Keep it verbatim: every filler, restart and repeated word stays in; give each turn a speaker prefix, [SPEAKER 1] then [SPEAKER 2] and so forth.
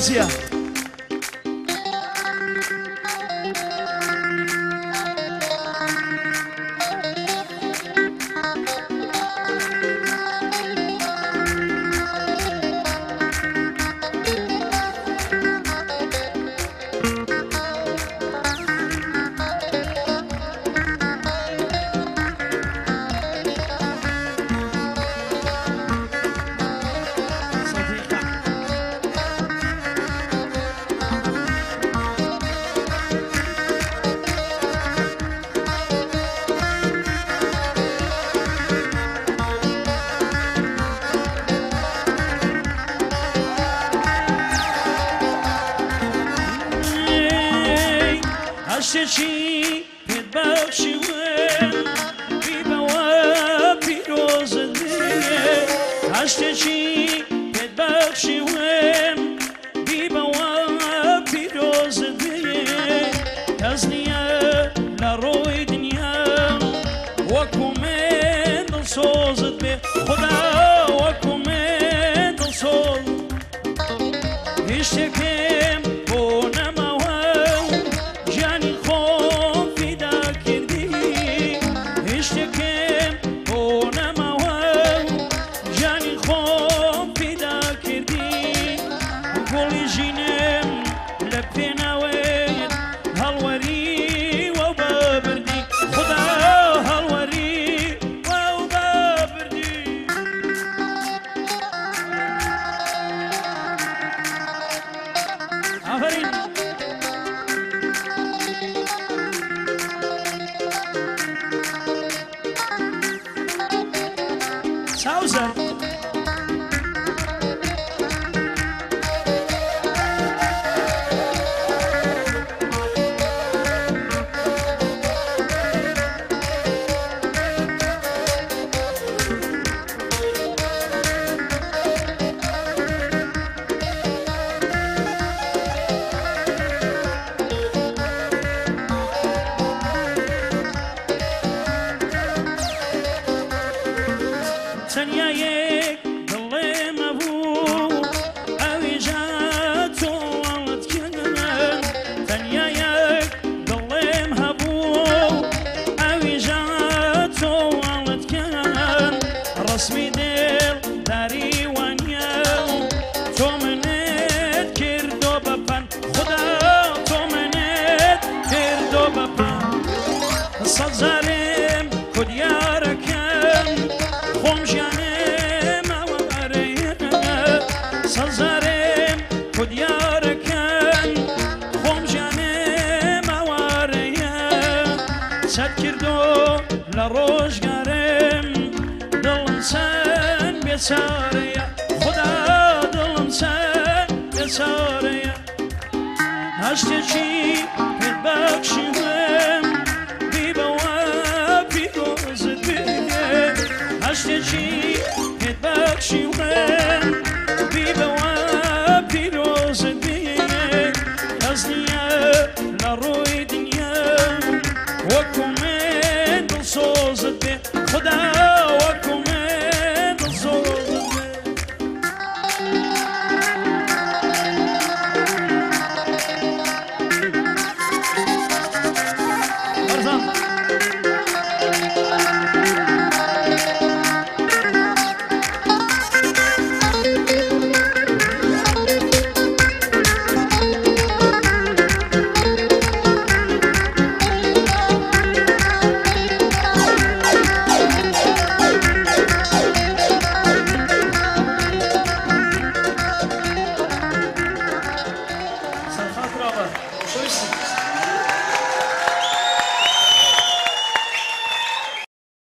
[SPEAKER 1] Fawzia.
[SPEAKER 2] هشتشی پید بخشی ویم بی بوا پیروز دیگه هشتشی پید بخشی ویم بی بوا پیروز دیگه کس نیه لروی دنیا وکو من دل سوزد به خدا وکو من دل سوزد هشتکم بونم
[SPEAKER 1] Sauser.
[SPEAKER 2] تنیا یک دلی مبود اوی جا تو ولد کنن تنیا یک دلی مبود اوی جا تو ولد کنن رسمی دل داری ونیا تو منت کردو بپن خدا تو منت کردو بپن صد زارم کدیارکم خم جانم آواره سازارم کدیارکن خم جانم آواره سد کردو لروزگارم دلم سن بیچاره خدا دلم سن بیچاره هشت چی پید بخشی